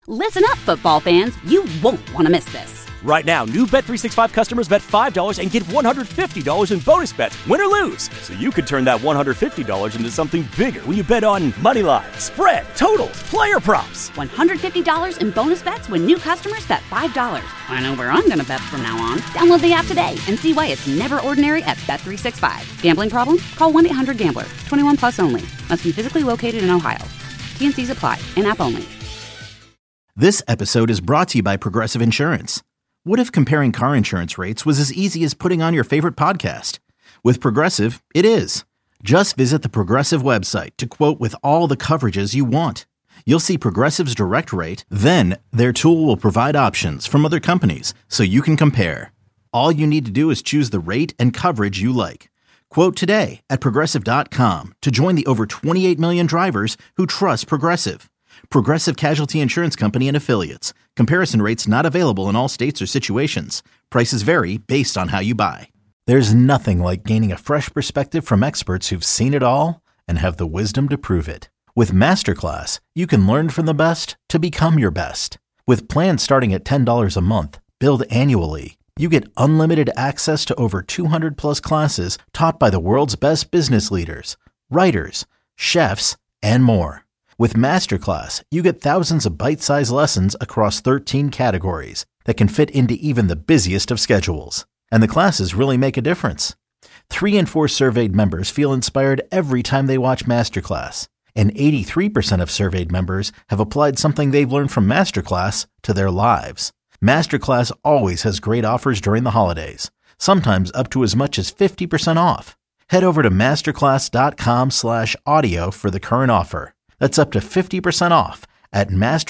Listen up, football fans. You won't want to miss this. Right now, new Bet365 customers bet $5 and get $150 in bonus bets, win or lose. So you could turn that $150 into something bigger when you bet on money line, spread, totals, player props. $150 in bonus bets when new customers bet $5. I know where I'm going to bet from now on. Download the app today and see why it's never ordinary at Bet365. Gambling problem? Call 1-800-GAMBLER. 21 plus only. Must be physically located in Ohio. T&Cs apply. In-app only. This episode is brought to you by Progressive Insurance. What if comparing car insurance rates was as easy as putting on your favorite podcast? With Progressive, it is. Just visit the Progressive website to quote with all the coverages you want. You'll see Progressive's direct rate, then their tool will provide options from other companies so you can compare. All you need to do is choose the rate and coverage you like. Quote today at Progressive.com to join the over 28 million drivers who trust Progressive. Progressive Casualty Insurance Company and Affiliates. Comparison rates not available in all states or situations. Prices vary based on how you buy. There's nothing like gaining a fresh perspective from experts who've seen it all and have the wisdom to prove it. With Masterclass, you can learn from the best to become your best. With plans starting at $10 a month, billed annually, you get unlimited access to over 200 plus classes taught by the world's best business leaders, writers, chefs, and more. With Masterclass, you get thousands of bite-sized lessons across 13 categories that can fit into even the busiest of schedules. And the classes really make a difference. 3 in 4 surveyed members feel inspired every time they watch Masterclass. And 83% of surveyed members have applied something they've learned from Masterclass to their lives. Masterclass always has great offers during the holidays, sometimes up to as much as 50% off. Head over to masterclass.com/audio for the current offer. That's up to 50% off at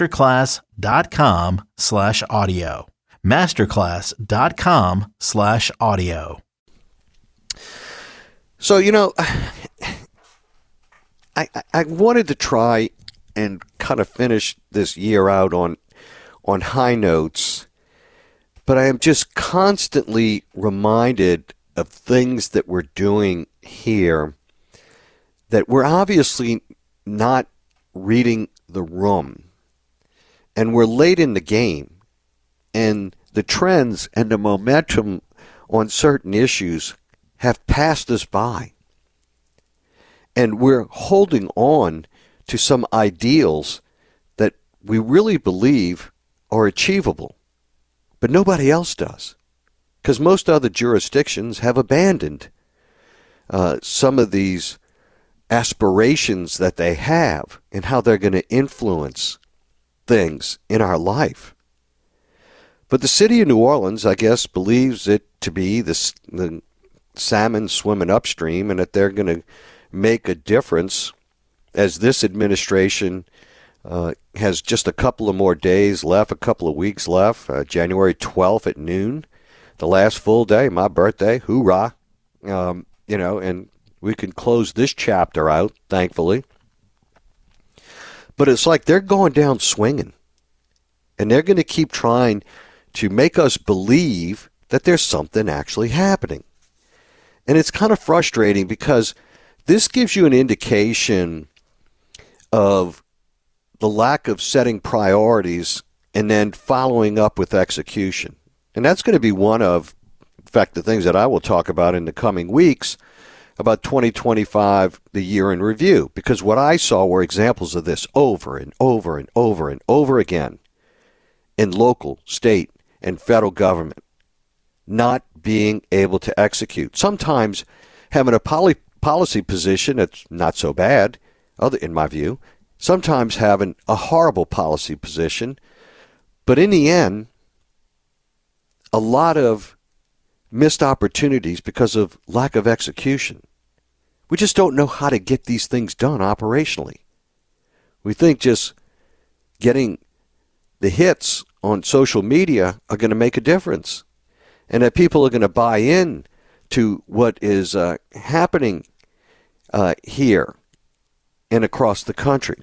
masterclass.com/audio. Masterclass.com/audio. So, I wanted to try and kind of finish this year out on high notes, but I am just constantly reminded of things that we're doing here that we're obviously not reading the room, and we're late in the game, and the trends and the momentum on certain issues have passed us by, and we're holding on to some ideals that we really believe are achievable, but nobody else does, because most other jurisdictions have abandoned some of these aspirations that they have and how they're going to influence things in our life. But the city of New Orleans, I guess, believes it to be the salmon swimming upstream, and that they're going to make a difference as this administration has just a couple of more days left, a couple of weeks left, January 12th at noon, the last full day, my birthday, hoorah, and we can close this chapter out, thankfully. But it's like they're going down swinging. And they're going to keep trying to make us believe that there's something actually happening. And it's kind of frustrating because this gives you an indication of the lack of setting priorities and then following up with execution. And that's going to be one of, in fact, the things that I will talk about in the coming weeks about 2025, the year in review, because what I saw were examples of this over and over and over and over again in local, state, and federal government, not being able to execute. Sometimes having a policy position that's not so bad, in my view, sometimes having a horrible policy position, but in the end, a lot of missed opportunities because of lack of execution. We just don't know how to get these things done operationally. We think just getting the hits on social media are going to make a difference, and that people are going to buy in to what is happening here and across the country.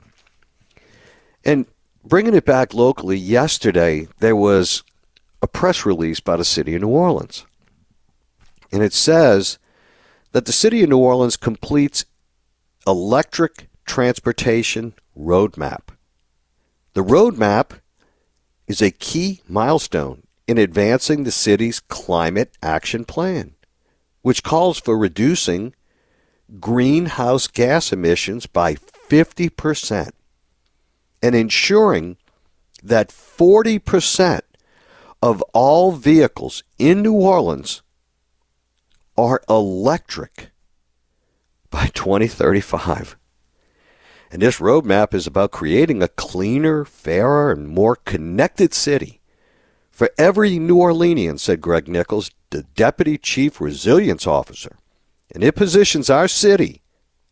And bringing it back locally, yesterday there was a press release by the city of New Orleans. And it says that the city of New Orleans completes electric transportation roadmap. The roadmap is a key milestone in advancing the city's climate action plan, which calls for reducing greenhouse gas emissions by 50% and ensuring that 40% of all vehicles in New Orleans are electric by 2035. And this roadmap is about creating a cleaner, fairer, and more connected city for every New Orleanian, said Greg Nichols, the Deputy Chief Resilience Officer. And it positions our city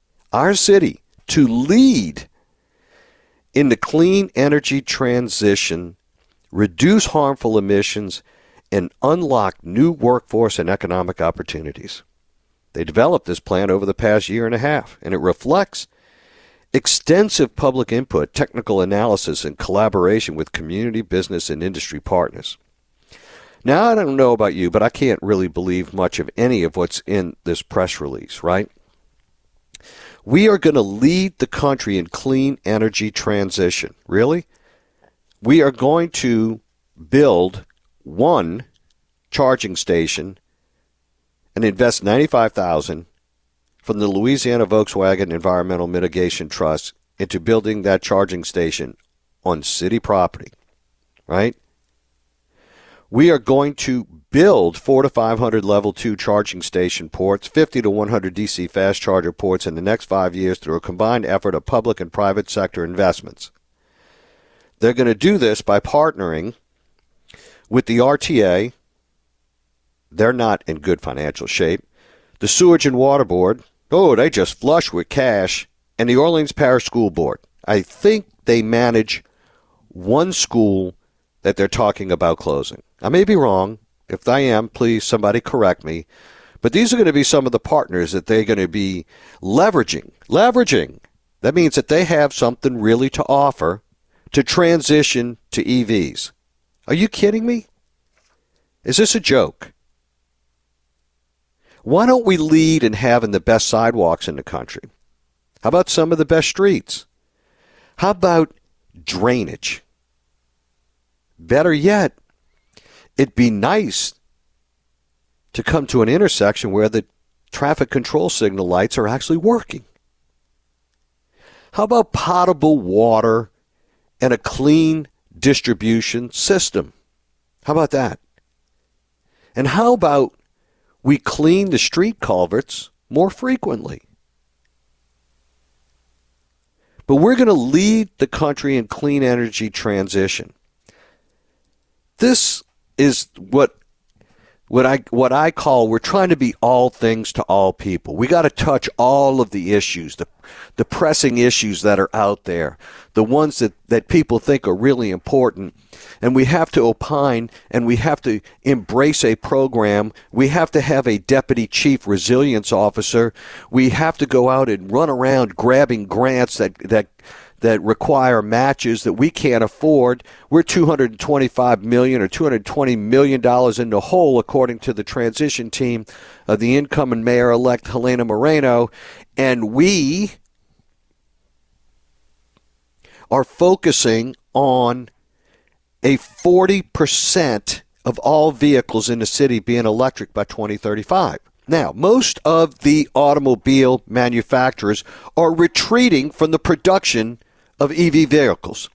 to lead in the clean energy transition, reduce harmful emissions, and unlock new workforce and economic opportunities. They developed this plan over the past year and a half, and it reflects extensive public input, technical analysis, and collaboration with community, business, and industry partners. Now, I don't know about you, but I can't really believe much of any of what's in this press release, right? We are going to lead the country in clean energy transition. Really? We are going to build one charging station and invest $95,000 from the Louisiana Volkswagen Environmental Mitigation Trust into building that charging station on city property, right? We are going to build 400 to 500 level 2 charging station ports, 50 to 100 DC fast charger ports in the next 5 years through a combined effort of public and private sector investments. They're going to do this by partnering with the RTA. They're not in good financial shape. The Sewage and Water Board, they just flush with cash. And the Orleans Parish School Board. I think they manage one school that they're talking about closing. I may be wrong. If I am, please somebody correct me. But these are going to be some of the partners that they're going to be leveraging. That means that they have something really to offer to transition to EVs. Are you kidding me? Is this a joke? Why don't we lead in having the best sidewalks in the country? How about some of the best streets? How about drainage? Better yet, it'd be nice to come to an intersection where the traffic control signal lights are actually working. How about potable water and a clean distribution system? How about that? And how about we clean the street culverts more frequently? But we're going to lead the country in clean energy transition. This is what I call, we're trying to be all things to all people. We got to touch all of the issues, the pressing issues that are out there, the ones that people think are really important. And we have to opine, and we have to embrace a program. We have to have a Deputy Chief Resilience Officer. We have to go out and run around grabbing grants that require matches that we can't afford. We're $225 million or $220 million in the hole, according to the transition team of the incoming mayor-elect Helena Moreno. And we are focusing on a 40% of all vehicles in the city being electric by 2035. Now, most of the automobile manufacturers are retreating from the production of EV vehicles.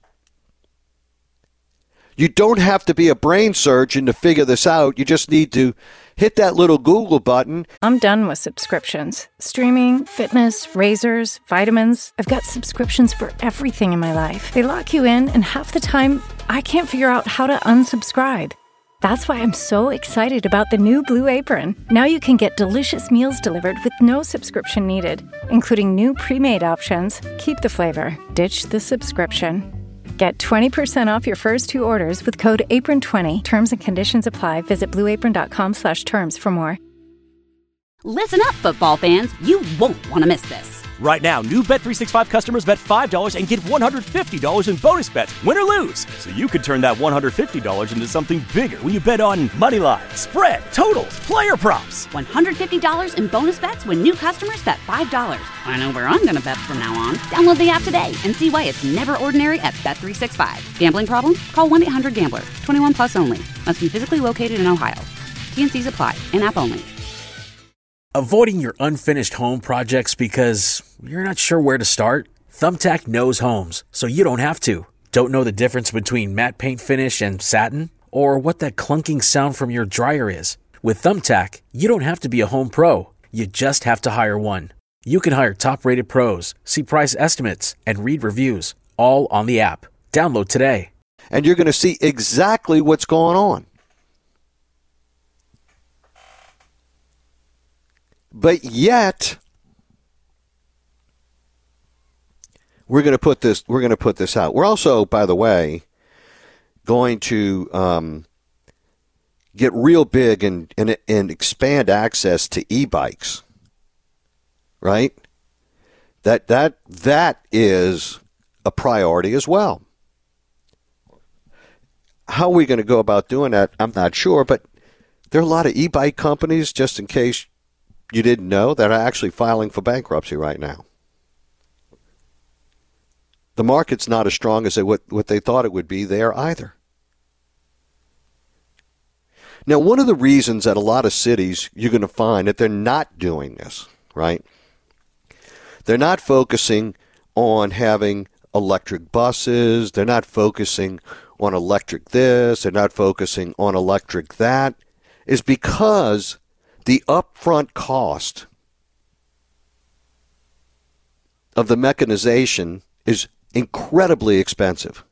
You don't have to be a brain surgeon to figure this out. You just need to hit that little Google button. I'm done with subscriptions. Streaming, fitness, razors, vitamins. I've got subscriptions for everything in my life. They lock you in, and half the time, I can't figure out how to unsubscribe. That's why I'm so excited about the new Blue Apron. Now you can get delicious meals delivered with no subscription needed, including new pre-made options. Keep the flavor, ditch the subscription. Get 20% off your first 2 orders with code APRON20. Terms and conditions apply. Visit blueapron.com/terms for more. Listen up, football fans. You won't want to miss this. Right now, new Bet365 customers bet $5 and get $150 in bonus bets, win or lose. So you could turn that $150 into something bigger when you bet on moneyline, spread, totals, player props. $150 in bonus bets when new customers bet $5. I know where I'm going to bet from now on. Download the app today and see why it's never ordinary at Bet365. Gambling problem? Call 1-800-GAMBLER. 21 plus only. Must be physically located in Ohio. T&Cs apply. In-app only. Avoiding your unfinished home projects because you're not sure where to start? Thumbtack knows homes, so you don't have to. Don't know the difference between matte paint finish and satin? Or what that clunking sound from your dryer is? With Thumbtack, you don't have to be a home pro. You just have to hire one. You can hire top-rated pros, see price estimates, and read reviews, all on the app. Download today. And you're going to see exactly what's going on. But yet, we're going to put this out. We're also, by the way, going to get real big and expand access to e-bikes. Right? That is a priority as well. How are we going to go about doing that? I'm not sure, but there are a lot of e-bike companies, just in case you didn't know, that are actually filing for bankruptcy right now. The market's not as strong as what they thought it would be there either. Now, one of the reasons that a lot of cities you're going to find that they're not doing this, right? They're not focusing on having electric buses. They're not focusing on electric this. They're not focusing on electric that, is because the upfront cost of the mechanization is incredibly expensive.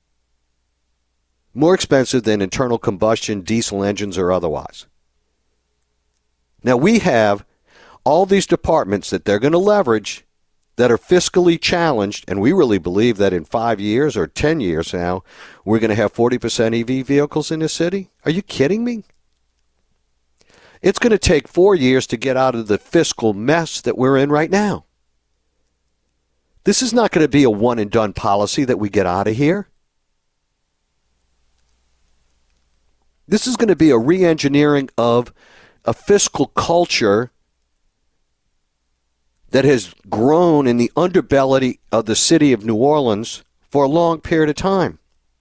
More expensive than internal combustion diesel engines or otherwise. Now we have all these departments that they're going to leverage that are fiscally challenged, and we really believe that in 5 years or 10 years now, we're going to have 40% EV vehicles in the city? Are you kidding me? It's going to take 4 years to get out of the fiscal mess that we're in right now. This is not going to be a one-and-done policy that we get out of here. This is going to be a re-engineering of a fiscal culture that has grown in the underbelly of the city of New Orleans for a long period of time.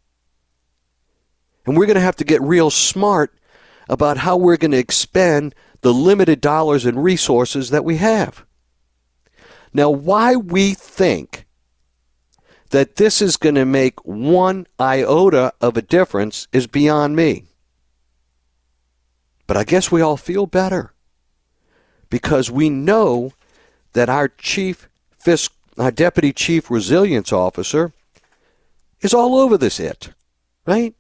And we're going to have to get real smart about how we're going to expend the limited dollars and resources that we have. Now, why we think that this is going to make one iota of a difference is beyond me. But I guess we all feel better because we know that our deputy chief resilience officer is all over this right?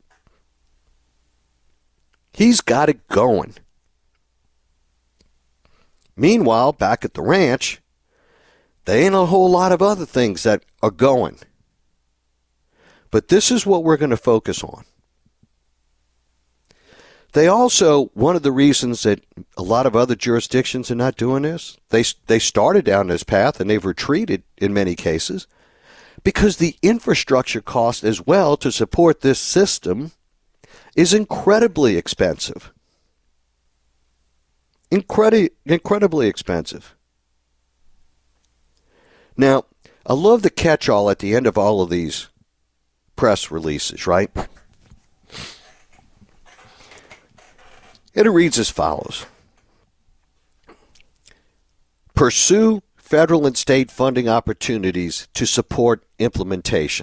He's got it going. Meanwhile, back at the ranch, there ain't a whole lot of other things that are going. But this is what we're going to focus on. They also, one of the reasons that a lot of other jurisdictions are not doing this, they started down this path and they've retreated in many cases, because the infrastructure cost as well to support this system is incredibly expensive. Incredibly expensive. Now, I love the catch-all at the end of all of these press releases, right? And it reads as follows. Pursue federal and state funding opportunities to support implementation.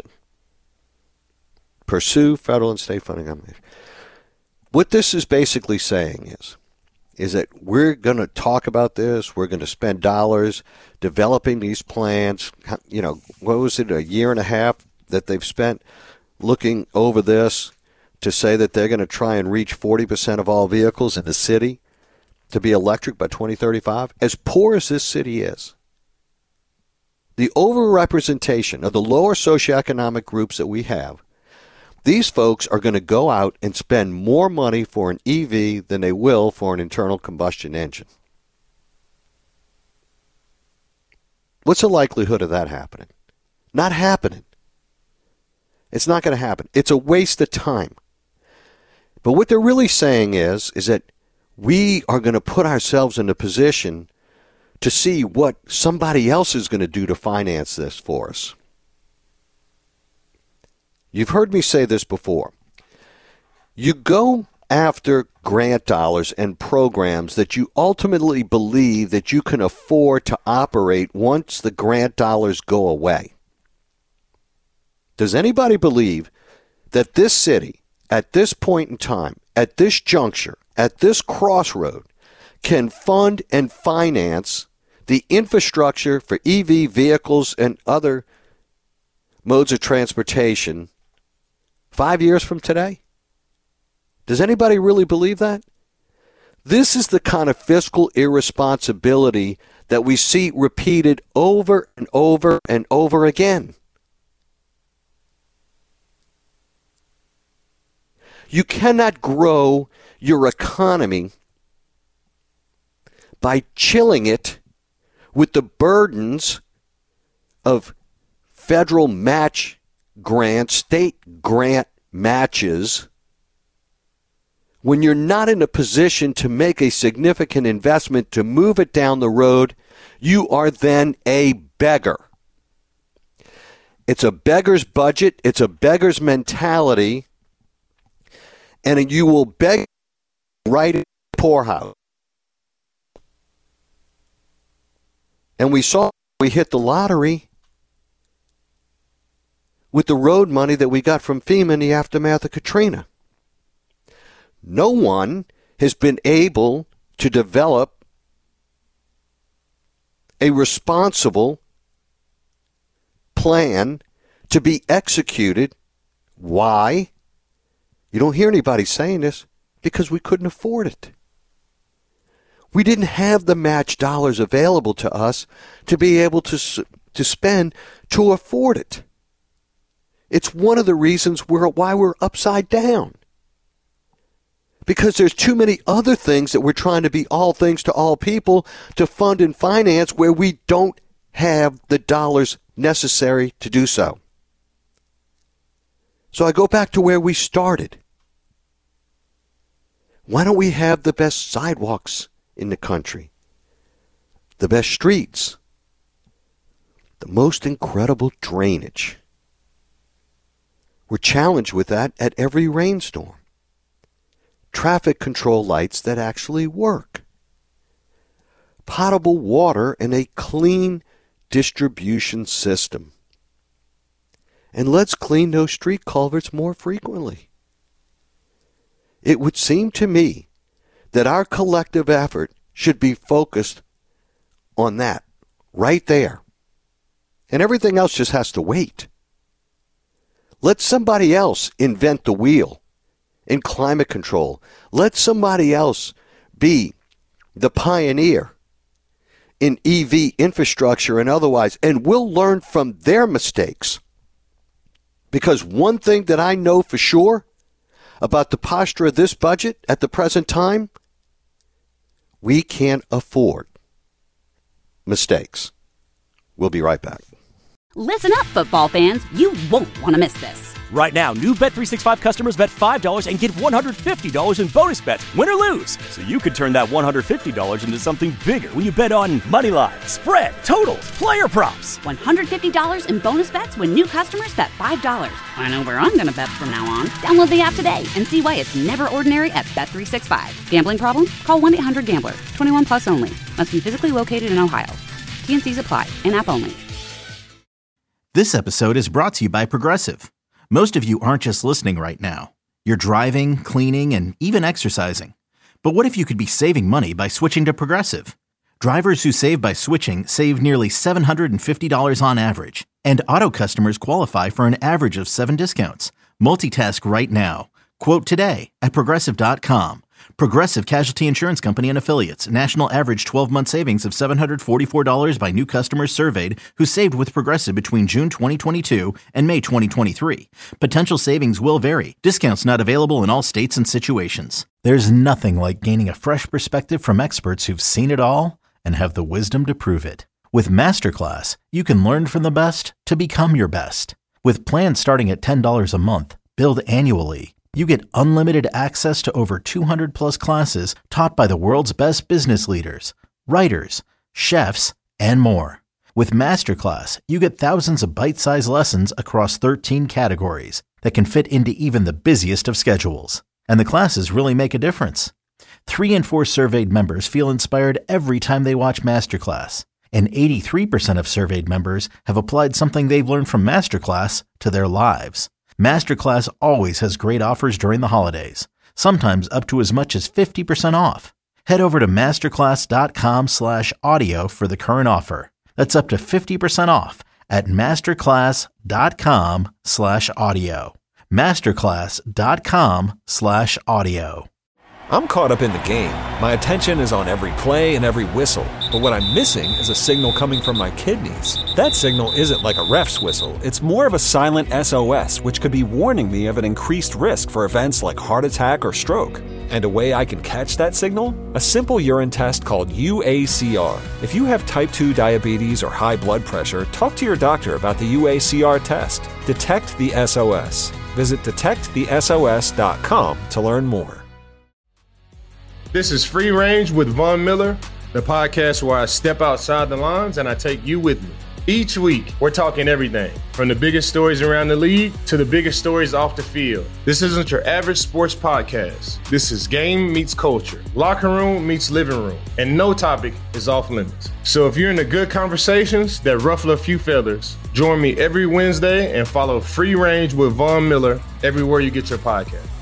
Pursue federal and state funding. What this is basically saying is that we're going to talk about this. We're going to spend dollars developing these plans. You know, what was it, a year and a half that they've spent looking over this to say that they're going to try and reach 40% of all vehicles in the city to be electric by 2035? As poor as this city is, the overrepresentation of the lower socioeconomic groups that we have, these folks are going to go out and spend more money for an EV than they will for an internal combustion engine. What's the likelihood of that happening? Not happening. It's not going to happen. It's a waste of time. But what they're really saying is that we are going to put ourselves in a position to see what somebody else is going to do to finance this for us. You've heard me say this before. You go after grant dollars and programs that you ultimately believe that you can afford to operate once the grant dollars go away. Does anybody believe that this city, at this point in time, at this juncture, at this crossroad, can fund and finance the infrastructure for EV vehicles and other modes of transportation 5 years from today? Does anybody really believe that? This is the kind of fiscal irresponsibility that we see repeated over and over and over again. You cannot grow your economy by chilling it with the burdens of federal match grants, state grant matches, when you're not in a position to make a significant investment to move it down the road. You are then a beggar. It's a beggar's budget. It's a beggar's mentality. And you will beg right in the poorhouse. And we saw we hit the lottery with the road money that we got from FEMA in the aftermath of Katrina. No one has been able to develop a responsible plan to be executed. Why? You don't hear anybody saying this, because we couldn't afford it. We didn't have the match dollars available to us to be able to spend to afford it. It's one of the reasons why we're upside down. Because there's too many other things that we're trying to be all things to all people to fund and finance where we don't have the dollars necessary to do so. So I go back to where we started. Why don't we have the best sidewalks in the country? The best streets? The most incredible drainage? We're challenged with that at every rainstorm. Traffic control lights that actually work. Potable water and a clean distribution system. And let's clean those street culverts more frequently. It would seem to me that our collective effort should be focused on that right there. And everything else just has to wait. Let somebody else invent the wheel in climate control. Let somebody else be the pioneer in EV infrastructure and otherwise, and we'll learn from their mistakes. Because one thing that I know for sure about the posture of this budget at the present time, we can't afford mistakes. We'll be right back. Listen up, football fans. You won't want to miss this. Right now, new Bet365 customers bet $5 and get $150 in bonus bets, win or lose. So you could turn that $150 into something bigger when you bet on money line, spread, totals, player props. $150 in bonus bets when new customers bet $5. I know where I'm going to bet from now on. Download the app today and see why it's never ordinary at Bet365. Gambling problem? Call 1-800-GAMBLER. 21 plus only. Must be physically located in Ohio. T&Cs apply. In-app only. This episode is brought to you by Progressive. Most of you aren't just listening right now. You're driving, cleaning, and even exercising. But what if you could be saving money by switching to Progressive? Drivers who save by switching save nearly $750 on average. And auto customers qualify for an average of 7 discounts. Multitask right now. Quote today at Progressive.com. Progressive Casualty Insurance Company and Affiliates. National average 12-month savings of $744 by new customers surveyed who saved with Progressive between June 2022 and May 2023. Potential savings will vary. Discounts not available in all states and situations. There's nothing like gaining a fresh perspective from experts who've seen it all and have the wisdom to prove it. With Masterclass, you can learn from the best to become your best. With plans starting at $10 a month, billed annually, you get unlimited access to over 200 plus classes taught by the world's best business leaders, writers, chefs, and more. With Masterclass, you get thousands of bite-sized lessons across 13 categories that can fit into even the busiest of schedules. And the classes really make a difference. 3 in 4 surveyed members feel inspired every time they watch Masterclass. And 83% of surveyed members have applied something they've learned from Masterclass to their lives. Masterclass always has great offers during the holidays, sometimes up to as much as 50% off. Head over to masterclass.com/audio for the current offer. That's up to 50% off at masterclass.com/audio. masterclass.com/audio. I'm caught up in the game. My attention is on every play and every whistle. But what I'm missing is a signal coming from my kidneys. That signal isn't like a ref's whistle. It's more of a silent SOS, which could be warning me of an increased risk for events like heart attack or stroke. And a way I can catch that signal? A simple urine test called UACR. If you have type 2 diabetes or high blood pressure, talk to your doctor about the UACR test. Detect the SOS. Visit detectthesos.com to learn more. This is Free Range with Von Miller, the podcast where I step outside the lines and I take you with me. Each week, we're talking everything from the biggest stories around the league to the biggest stories off the field. This isn't your average sports podcast. This is game meets culture, locker room meets living room, and no topic is off limits. So if you're into good conversations that ruffle a few feathers, join me every Wednesday and follow Free Range with Von Miller everywhere you get your podcast.